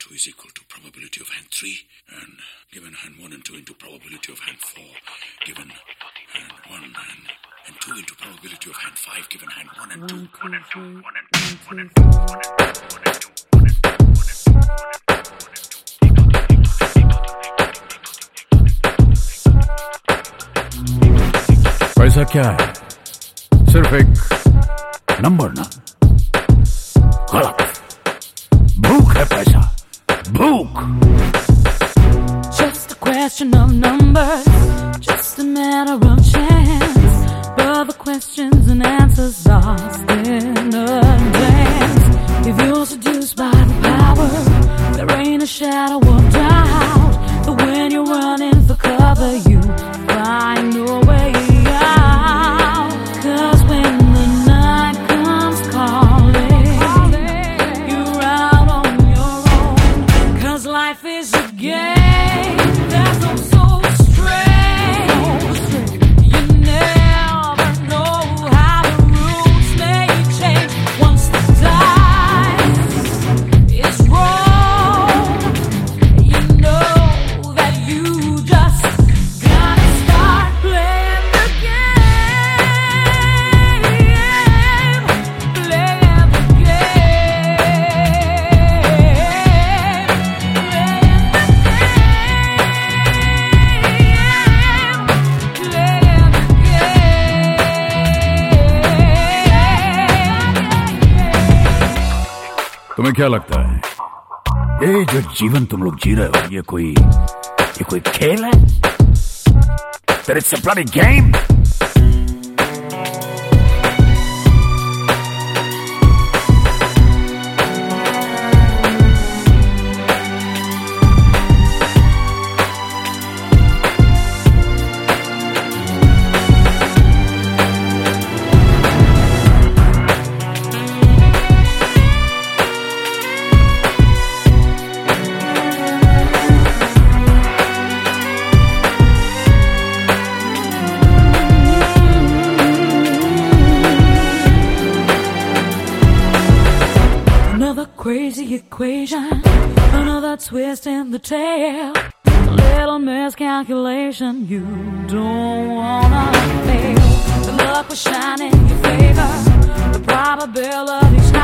2 is equal to probability of hand 3, and given hand 1 and 2 into probability of hand 4, given hand 1 and 2 into probability of hand 5, given hand 1 and 2. 1 and 2, 1 and 2, 1 and 2, 1 and 2, 1 and 2, 1 and 2, 1 and 2. पैसा क्या है? सिर्फ एक number ना? गलत। भूख है पैसा, भूख। Just a question of numbers, just a matter of chance. But the questions and answers are still in advance. If you're seduced by the power, there ain't a shadow of doubt that when you're running for cover, you find no way out. 'Cause when the night comes calling, you're out on your own. 'Cause life is a game, there's no soul strength. You never know how the rules may change once the dice is rolled. You know that you just gotta start playing the game. Playing the तुम्हें क्या लगता है ये जो जीवन तुम लोग जी रहे हो ये कोई खेल है? That it's a bloody game? crazy equation, another twist in the tail, a little miscalculation you don't wanna fail. The luck will shine in your favor, the probability's